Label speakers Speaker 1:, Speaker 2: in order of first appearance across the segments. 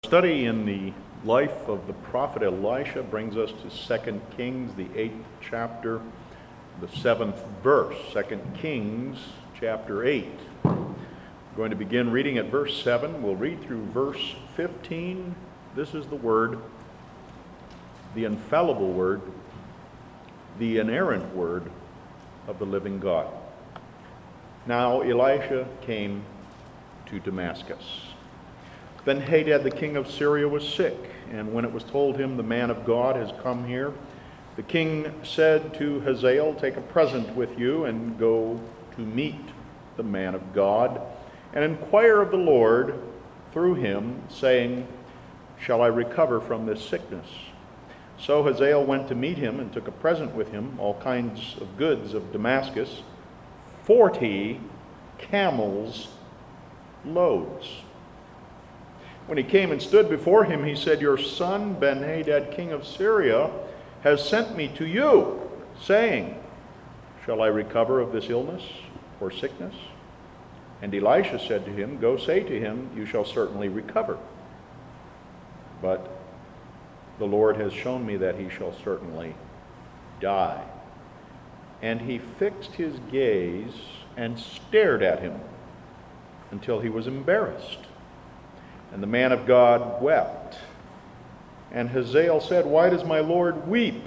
Speaker 1: Study in the life of the prophet Elisha brings us to 2 Kings, the 8th chapter, the 7th verse. 2 Kings chapter 8. We're going to begin reading at verse 7. We'll read through verse 15. This is the word, the infallible word, the inerrant word of the living God. Now Elisha came to Damascus. Ben-Hadad, the king of Syria, was sick, and when it was told him, the man of God has come here, the king said to Hazael, take a present with you and go to meet the man of God, and inquire of the Lord through him, saying, shall I recover from this sickness? So Hazael went to meet him and took a present with him, all kinds of goods of Damascus, 40 camels' loads. When he came and stood before him, he said, your son Ben-Hadad, king of Syria, has sent me to you, saying, shall I recover of this illness or sickness? And Elisha said to him, go say to him, you shall certainly recover. But the Lord has shown me that he shall certainly die. And he fixed his gaze and stared at him until he was embarrassed. And the man of God wept. And Hazael said, why does my Lord weep?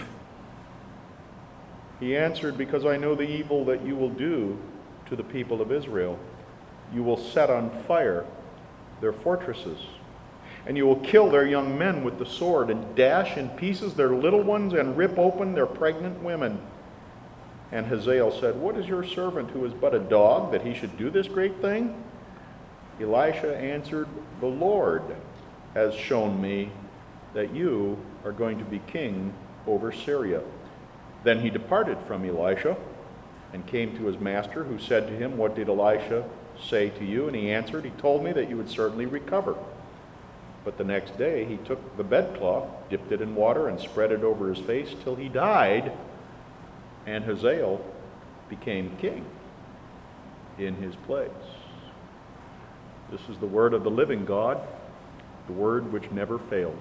Speaker 1: He answered, because I know the evil that you will do to the people of Israel. You will set on fire their fortresses, and you will kill their young men with the sword, and dash in pieces their little ones, and rip open their pregnant women. And Hazael said, what is your servant who is but a dog, that he should do this great thing? Elisha answered, the Lord has shown me that you are going to be king over Syria. Then he departed from Elisha and came to his master, who said to him, what did Elisha say to you? And he answered, he told me that you would certainly recover. But the next day he took the bedcloth, dipped it in water, and spread it over his face till he died, and Hazael became king in his place. This is the word of the living God, the word which never fails.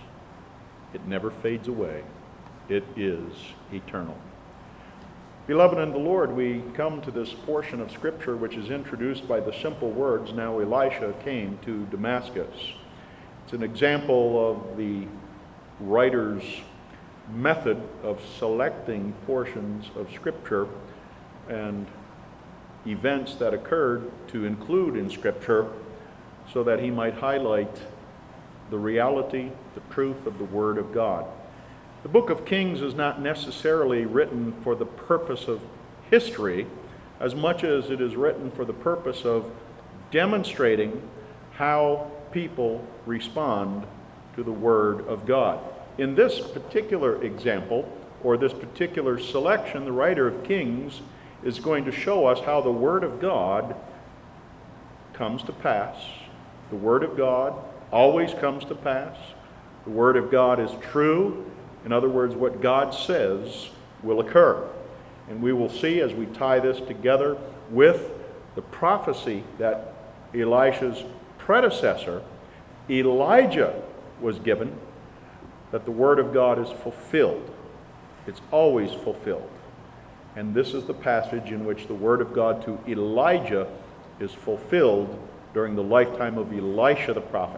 Speaker 1: It never fades away. It is eternal. Beloved in the Lord, we come to this portion of Scripture which is introduced by the simple words, now Elisha came to Damascus. It's an example of the writer's method of selecting portions of Scripture and events that occurred to include in Scripture so that he might highlight the reality, the truth of the Word of God. The book of Kings is not necessarily written for the purpose of history as much as it is written for the purpose of demonstrating how people respond to the Word of God. In this particular example, or this particular selection, the writer of Kings is going to show us how the Word of God comes to pass. The Word of God always comes to pass. The Word of God is true. In other words, what God says will occur. And we will see as we tie this together with the prophecy that Elisha's predecessor, Elijah, was given, that the Word of God is fulfilled. It's always fulfilled. And this is the passage in which the word of God to Elijah is fulfilled during the lifetime of Elisha the prophet.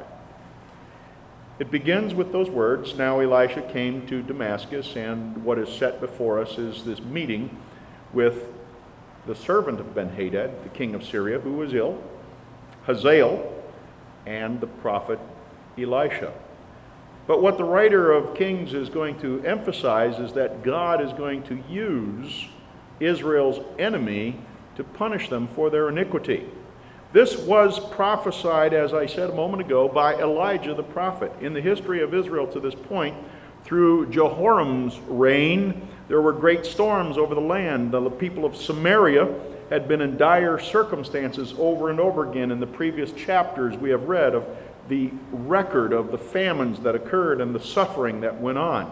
Speaker 1: It begins with those words, now Elisha came to Damascus, and what is set before us is this meeting with the servant of Ben-Hadad, the king of Syria, who was ill, Hazael, and the prophet Elisha. But what the writer of Kings is going to emphasize is that God is going to use Israel's enemy to punish them for their iniquity. This was prophesied, as I said a moment ago, by Elijah the prophet. In the history of Israel to this point, through Jehoram's reign, there were great storms over the land. The people of Samaria had been in dire circumstances over and over again. In the previous chapters we have read of the record of the famines that occurred and the suffering that went on.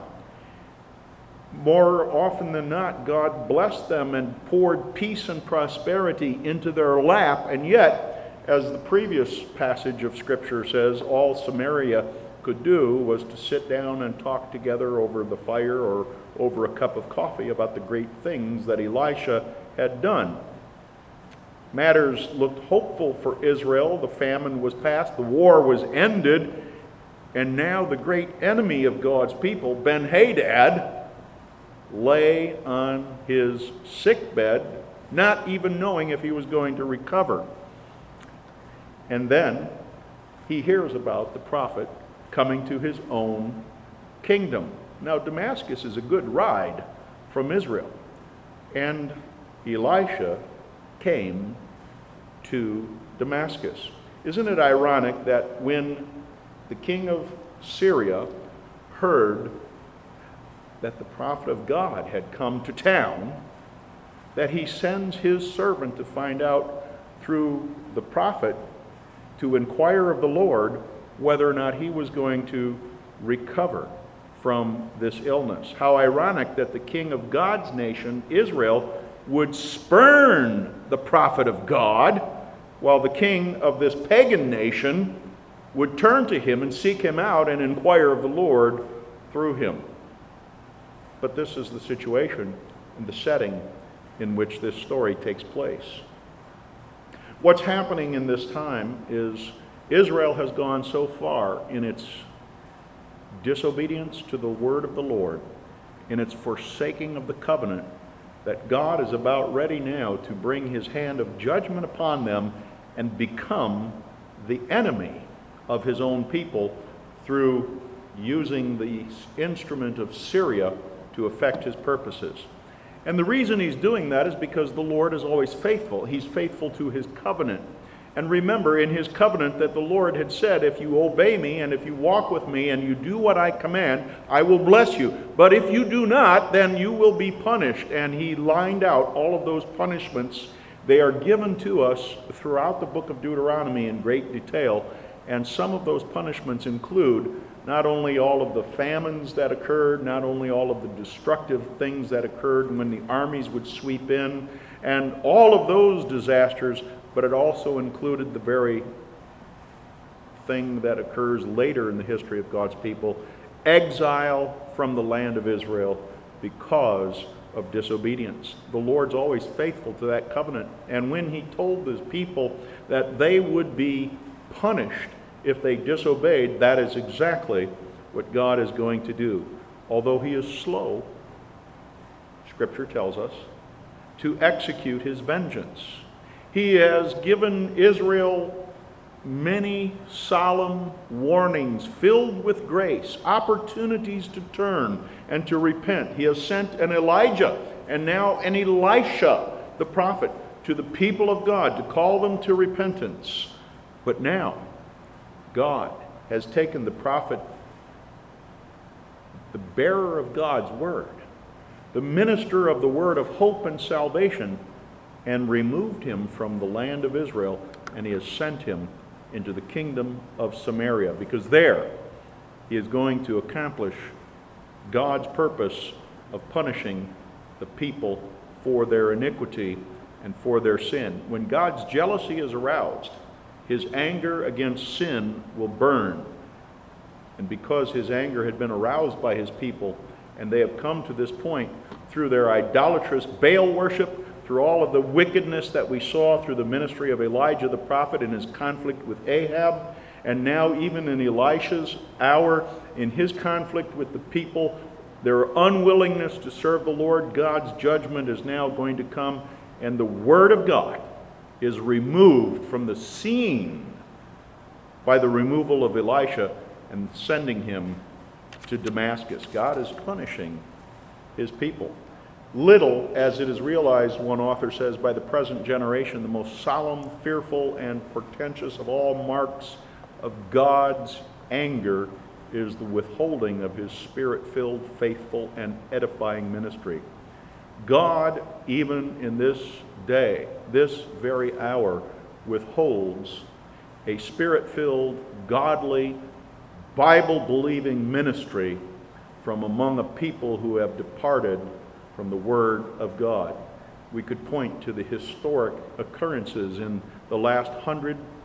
Speaker 1: More often than not, God blessed them and poured peace and prosperity into their lap, and yet As the previous passage of Scripture says, all Samaria could do was to sit down and talk together over the fire or over a cup of coffee about the great things that Elisha had done. Matters looked hopeful for Israel. The famine was past, the war was ended, and now the great enemy of God's people, Ben-Hadad, lay on his sickbed, not even knowing if he was going to recover. And then he hears about the prophet coming to his own kingdom. Now, Damascus is a good ride from Israel, and Elisha came to Damascus. Isn't it ironic that when the king of Syria heard that the prophet of God had come to town, that he sends his servant to find out through the prophet, to inquire of the Lord whether or not he was going to recover from this illness. How ironic that the king of God's nation, Israel, would spurn the prophet of God, while the king of this pagan nation would turn to him and seek him out and inquire of the Lord through him. But this is the situation and the setting in which this story takes place. What's happening in this time is Israel has gone so far in its disobedience to the word of the Lord, in its forsaking of the covenant, that God is about ready now to bring his hand of judgment upon them and become the enemy of his own people through using the instrument of Syria to effect his purposes. And the reason he's doing that is because the Lord is always faithful. He's faithful to his covenant. And remember in his covenant that the Lord had said, if you obey me and if you walk with me and you do what I command, I will bless you. But if you do not, then you will be punished. And he lined out all of those punishments. They are given to us throughout the book of Deuteronomy in great detail. And some of those punishments include not only all of the famines that occurred, not only all of the destructive things that occurred when the armies would sweep in, and all of those disasters, but it also included the very thing that occurs later in the history of God's people, exile from the land of Israel because of disobedience. The Lord's always faithful to that covenant, and when he told his people that they would be punished if they disobeyed, that is exactly what God is going to do. Although he is slow, Scripture tells us, to execute his vengeance. He has given Israel many solemn warnings filled with grace, opportunities to turn and to repent. He has sent an Elijah and now an Elisha, the prophet, to the people of God to call them to repentance. But now, God has taken the prophet, the bearer of God's word, the minister of the word of hope and salvation, and removed him from the land of Israel, and he has sent him into the kingdom of Samaria, because there he is going to accomplish God's purpose of punishing the people for their iniquity and for their sin. When God's jealousy is aroused, his anger against sin will burn. And because his anger had been aroused by his people, and they have come to this point through their idolatrous Baal worship, through all of the wickedness that we saw through the ministry of Elijah the prophet in his conflict with Ahab, and now even in Elisha's hour, in his conflict with the people, their unwillingness to serve the Lord, God's judgment is now going to come, and the word of God is removed from the scene by the removal of Elisha and sending him to Damascus. God is punishing his people. Little as it is realized, one author says, by the present generation, the most solemn, fearful, and portentous of all marks of God's anger is the withholding of his spirit-filled, faithful, and edifying ministry. God, even in this day, this very hour, withholds a spirit-filled, godly, Bible-believing ministry from among a people who have departed from the Word of God. We could point to the historic occurrences in the last 100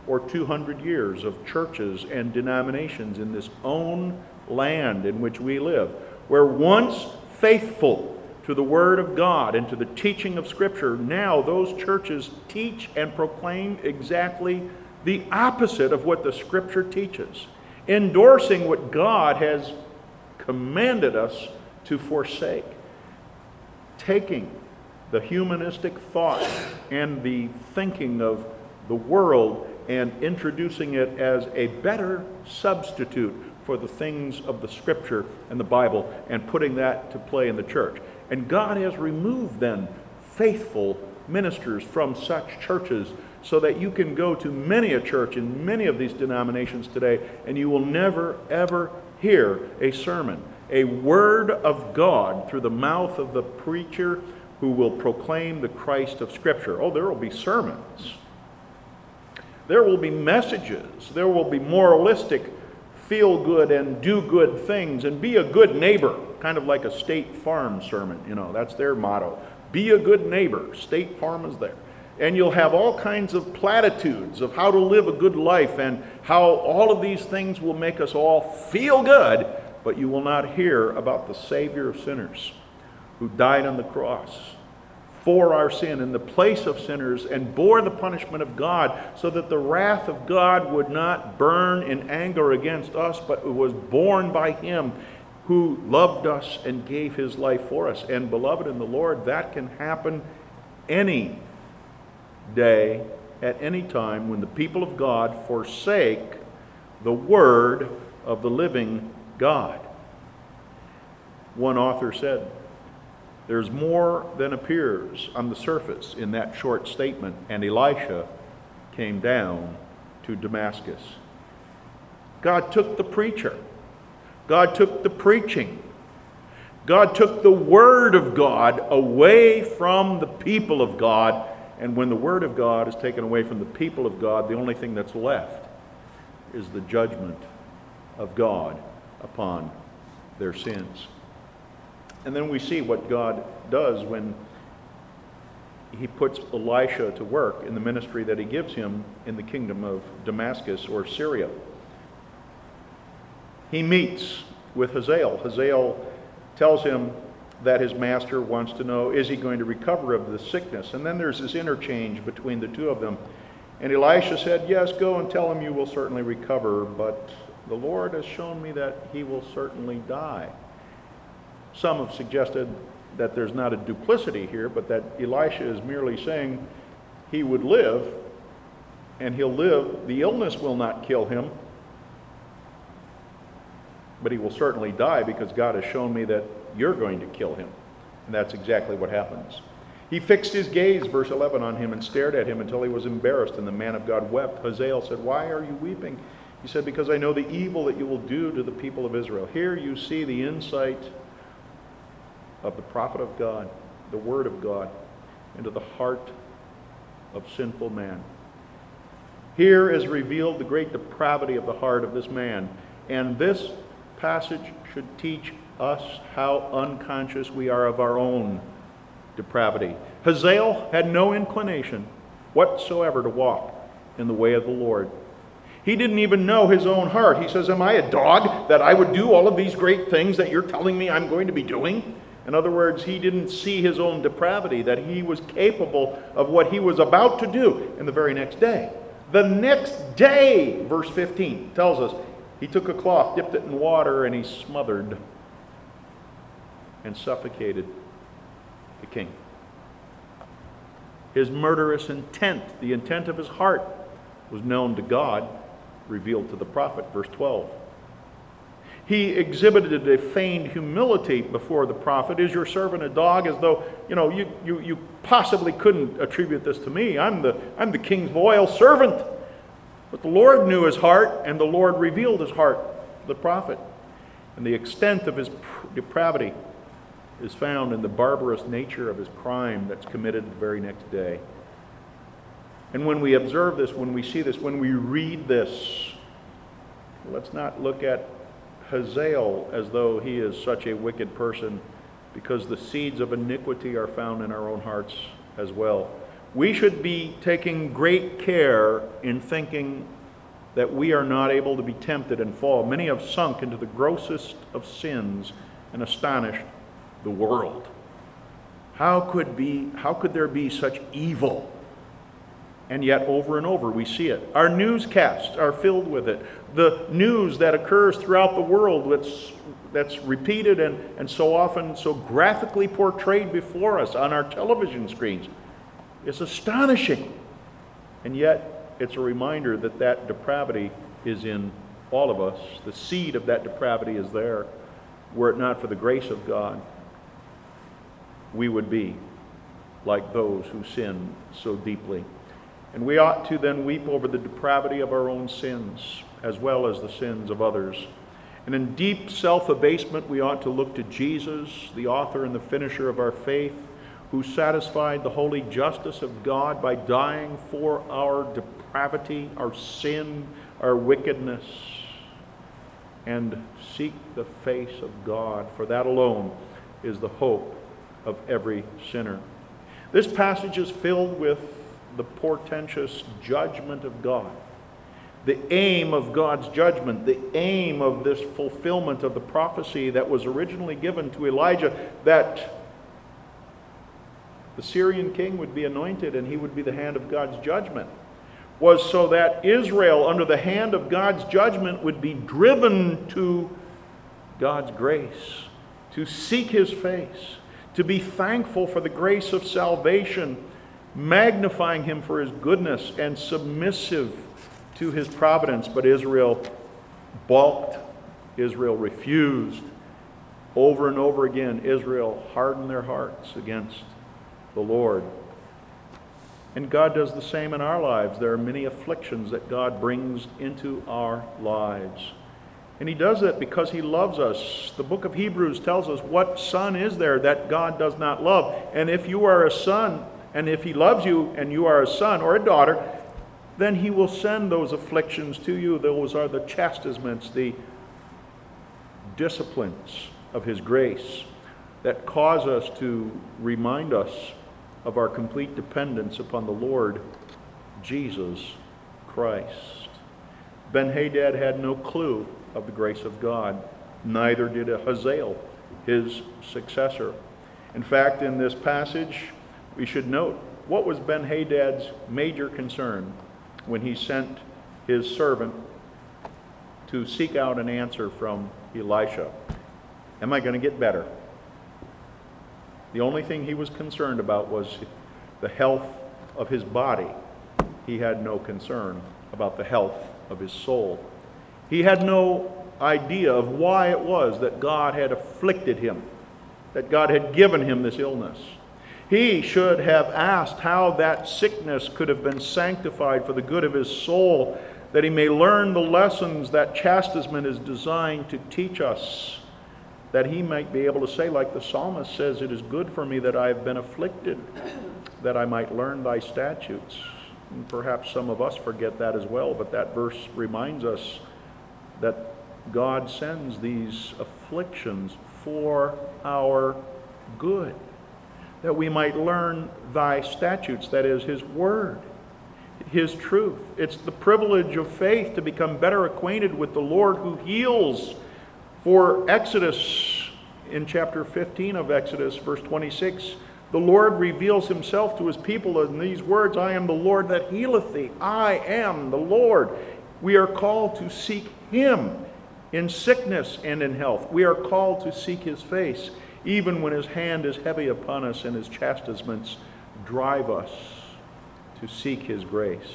Speaker 1: or 200 years of churches and denominations in this own land in which we live, where once faithful to the Word of God and to the teaching of Scripture, now those churches teach and proclaim exactly the opposite of what the Scripture teaches, endorsing what God has commanded us to forsake, taking the humanistic thought and the thinking of the world and introducing it as a better substitute for the things of the Scripture and the Bible, and putting that to play in the church. And God has removed then faithful ministers from such churches, so that you can go to many a church in many of these denominations today, and you will never ever hear a sermon, a word of God through the mouth of the preacher who will proclaim the Christ of Scripture. Oh, there will be sermons. There will be messages. There will be moralistic, feel-good and do-good things, and be a good neighbor, kind of like a State Farm sermon. That's their motto. Be a good neighbor. State Farm is there. And you'll have all kinds of platitudes of how to live a good life and how all of these things will make us all feel good, but you will not hear about the Savior of sinners who died on the cross for our sin in the place of sinners and bore the punishment of God, so that the wrath of God would not burn in anger against us, but it was borne by Him who loved us and gave His life for us. And beloved in the Lord, that can happen any day, at any time, when the people of God forsake the Word of the living God. One author said, "There's more than appears on the surface in that short statement, and Elisha came down to Damascus." God took the preacher. God took the preaching. God took the Word of God away from the people of God. And when the Word of God is taken away from the people of God, the only thing that's left is the judgment of God upon their sins. And then we see what God does when He puts Elisha to work in the ministry that He gives him in the kingdom of Damascus or Syria. He meets with Hazael. Hazael tells him that his master wants to know, is he going to recover of the sickness? And then there's this interchange between the two of them. And Elisha said, "Yes, go and tell him you will certainly recover, but the Lord has shown me that he will certainly die." Some have suggested that there's not a duplicity here, but that Elisha is merely saying he would live, and he'll live. The illness will not kill him, but he will certainly die because God has shown me that you're going to kill him. And that's exactly what happens. He fixed his gaze, verse 11, on him and stared at him until he was embarrassed, and the man of God wept. Hazael said, "Why are you weeping?" He said, "Because I know the evil that you will do to the people of Israel." Here you see the insight of the prophet of God, the Word of God, into the heart of sinful man. Here is revealed the great depravity of the heart of this man. And this passage should teach us how unconscious we are of our own depravity. Hazael had no inclination whatsoever to walk in the way of the Lord. He didn't even know his own heart. He says, "Am I a dog that I would do all of these great things that you're telling me I'm going to be doing?" In other words, he didn't see his own depravity, that he was capable of what he was about to do in the very next day. The next day, verse 15 tells us, he took a cloth, dipped it in water, and he smothered and suffocated the king. His murderous intent, the intent of his heart, was known to God, revealed to the prophet, verse 12. He exhibited a feigned humility before the prophet. "Is your servant a dog?" As though, you possibly couldn't attribute this to me. I'm the king's loyal servant. But the Lord knew his heart, and the Lord revealed his heart to the prophet. And the extent of his depravity is found in the barbarous nature of his crime that's committed the very next day. And when we observe this, when we see this, when we read this, let's not look at Hazael as though he is such a wicked person, because the seeds of iniquity are found in our own hearts as well. We should be taking great care in thinking that we are not able to be tempted and fall. Many have sunk into the grossest of sins and astonished the world. How could there be such evil? And yet over and over we see it. Our newscasts are filled with it. The news that occurs throughout the world that's repeated and so often so graphically portrayed before us on our television screens is astonishing. And yet it's a reminder that that depravity is in all of us. The seed of that depravity is there. Were it not for the grace of God, we would be like those who sin so deeply. And we ought to then weep over the depravity of our own sins, as well as the sins of others. And in deep self-abasement, we ought to look to Jesus, the author and the finisher of our faith, who satisfied the holy justice of God by dying for our depravity, our sin, our wickedness, and seek the face of God, for that alone is the hope of every sinner. This passage is filled with the portentous judgment of God. The aim of God's judgment, the aim of this fulfillment of the prophecy that was originally given to Elijah, that the Syrian king would be anointed and he would be the hand of God's judgment, was so that Israel, under the hand of God's judgment, would be driven to God's grace, to seek His face, to be thankful for the grace of salvation, magnifying Him for His goodness, and submissive to His providence. But Israel balked. Israel refused. Over and over again, Israel hardened their hearts against the Lord. And God does the same in our lives. There are many afflictions that God brings into our lives. And He does that because He loves us. The book of Hebrews tells us, what son is there that God does not love? And if you are a son, and if He loves you and you are a son or a daughter, then He will send those afflictions to you. Those are the chastisements, the disciplines of His grace that cause us to remind us of our complete dependence upon the Lord Jesus Christ. Ben-Hadad had no clue of the grace of God. Neither did Hazael, his successor. In fact, in this passage, we should note, what was Ben-Hadad's major concern when he sent his servant to seek out an answer from Elisha? Am I going to get better? The only thing he was concerned about was the health of his body. He had no concern about the health of his soul. He had no idea of why it was that God had afflicted him, that God had given him this illness. He should have asked how that sickness could have been sanctified for the good of his soul, that he may learn the lessons that chastisement is designed to teach us, that he might be able to say, like the psalmist says, it is good for me that I have been afflicted, that I might learn thy statutes. And perhaps some of us forget that as well, but that verse reminds us that God sends these afflictions for our good, that we might learn thy statutes, that is, His word, His truth. It's the privilege of faith to become better acquainted with the Lord who heals. For Exodus, in chapter 15 of Exodus, verse 26, the Lord reveals Himself to His people in these words, I am the Lord that healeth thee. I am the Lord. We are called to seek Him in sickness and in health. We are called to seek His face, even when His hand is heavy upon us and His chastisements drive us to seek His grace.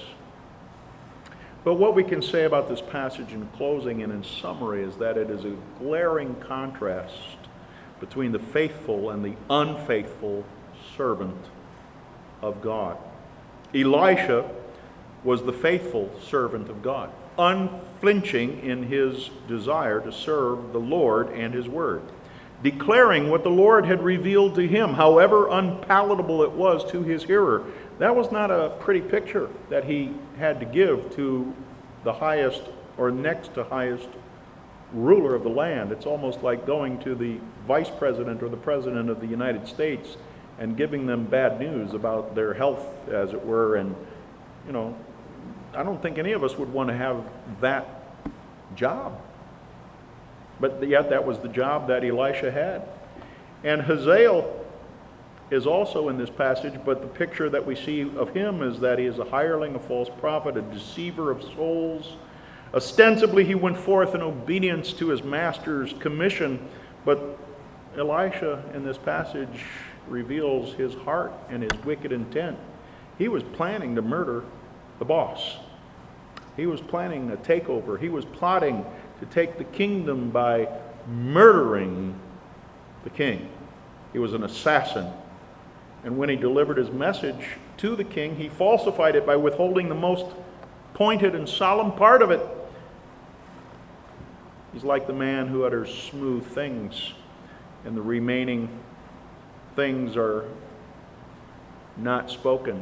Speaker 1: But what we can say about this passage in closing and in summary is that it is a glaring contrast between the faithful and the unfaithful servant of God. Elisha was the faithful servant of God, unflinching in his desire to serve the Lord and His word, declaring what the Lord had revealed to him, however unpalatable it was to his hearer. That was not a pretty picture that he had to give to the highest or next to highest ruler of the land. It's almost like going to the vice president or the president of the United States and giving them bad news about their health, as it were. And, I don't think any of us would want to have that job. But yet that was the job that Elisha had. And Hazael is also in this passage, but the picture that we see of him is that he is a hireling, a false prophet, a deceiver of souls. Ostensibly he went forth in obedience to his master's commission, but Elisha in this passage reveals his heart and his wicked intent. He was planning to murder the boss. He was planning a takeover. He was plotting to take the kingdom by murdering the king. He was an assassin. And when he delivered his message to the king, he falsified it by withholding the most pointed and solemn part of it. He's like the man who utters smooth things, and the remaining things are not spoken.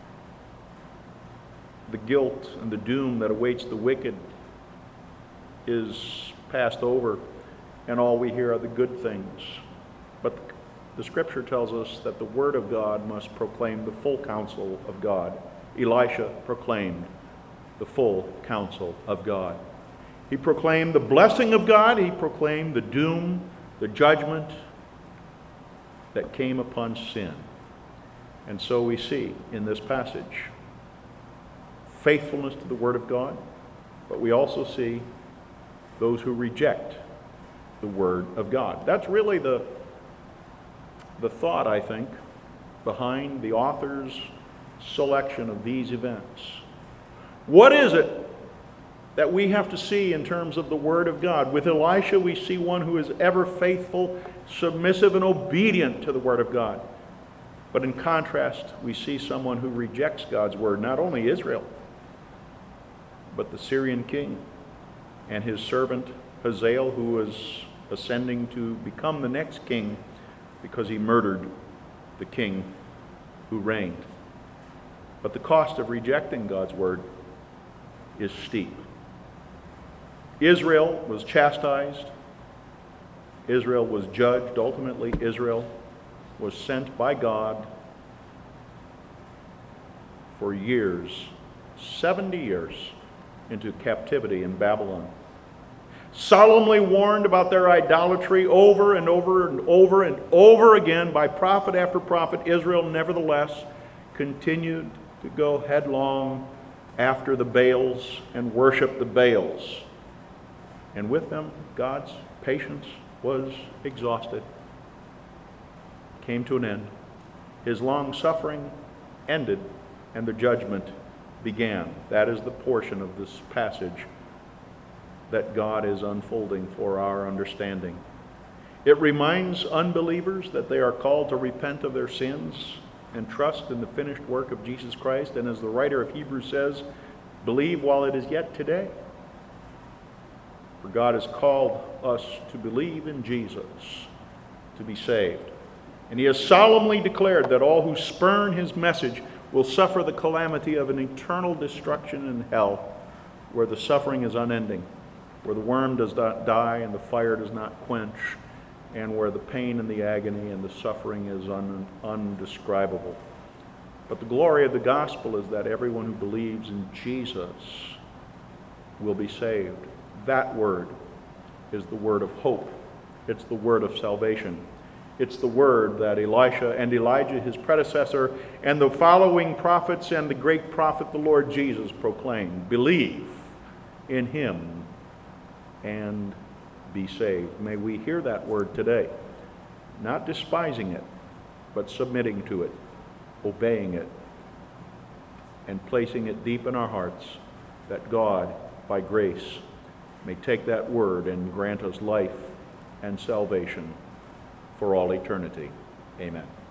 Speaker 1: The guilt and the doom that awaits the wicked is passed over, and all we hear are the good things. But the Scripture tells us that the Word of God must proclaim the full counsel of God. Elisha proclaimed the full counsel of God. He proclaimed the blessing of God. He proclaimed the doom, the judgment that came upon sin. And so we see in this passage faithfulness to the Word of God, but we also see those who reject the Word of God. That's really the thought, I think, behind the author's selection of these events. What is it that we have to see in terms of the Word of God? With Elisha, we see one who is ever faithful, submissive, and obedient to the Word of God. But in contrast, we see someone who rejects God's Word, not only Israel, but the Syrian king and his servant Hazael, who was ascending to become the next king because he murdered the king who reigned. But the cost of rejecting God's Word is steep. Israel was chastised. Israel was judged. Ultimately, Israel was sent by God for years, 70 years, into captivity in Babylon. Solemnly warned about their idolatry over and over and over and over again by prophet after prophet, Israel nevertheless continued to go headlong after the Baals and worship the Baals. And with them, God's patience was exhausted, came to an end. His long suffering ended, and the judgment began. That is the portion of this passage that God is unfolding for our understanding. It reminds unbelievers that they are called to repent of their sins and trust in the finished work of Jesus Christ. And as the writer of Hebrews says, believe while it is yet today. For God has called us to believe in Jesus to be saved. And he has solemnly declared that all who spurn his message will suffer the calamity of an eternal destruction in hell, where the suffering is unending, where the worm does not die and the fire does not quench, and where the pain and the agony and the suffering is undescribable. But the glory of the gospel is that everyone who believes in Jesus will be saved. That word is the word of hope. It's the word of salvation. It's the word that Elisha and Elijah, his predecessor, and the following prophets and the great prophet, the Lord Jesus, proclaimed. Believe in him and be saved. May we hear that word today, not despising it, but submitting to it, obeying it, and placing it deep in our hearts, that God, by grace, may take that word and grant us life and salvation for all eternity. Amen.